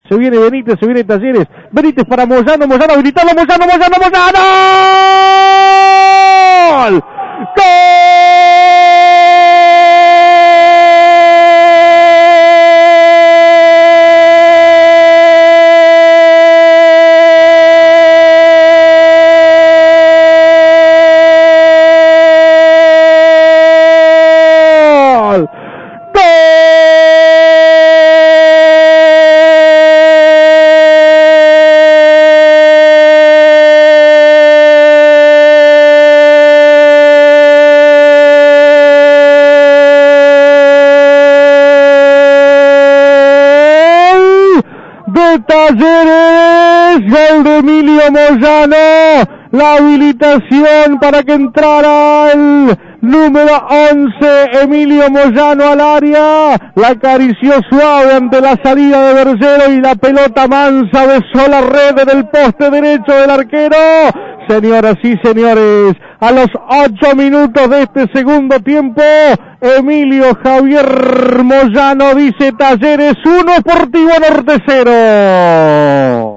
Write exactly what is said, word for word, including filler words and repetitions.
Se viene Benítez, se viene Talleres. Benítez para Moyano, Moyano habilitado, Moyano, Moyano, Moyano. ¡Gol! ¡Gol! de Talleres, gol de Emilio Moyano, la habilitación para que entrara el número once, Emilio Moyano al área, la acarició suave ante la salida de Bergero y la pelota mansa besó la red del poste derecho del arquero. Señoras y señores, a los ocho minutos de este segundo tiempo, Emilio Javier Moyano dice Talleres uno, Sportivo Norte cero.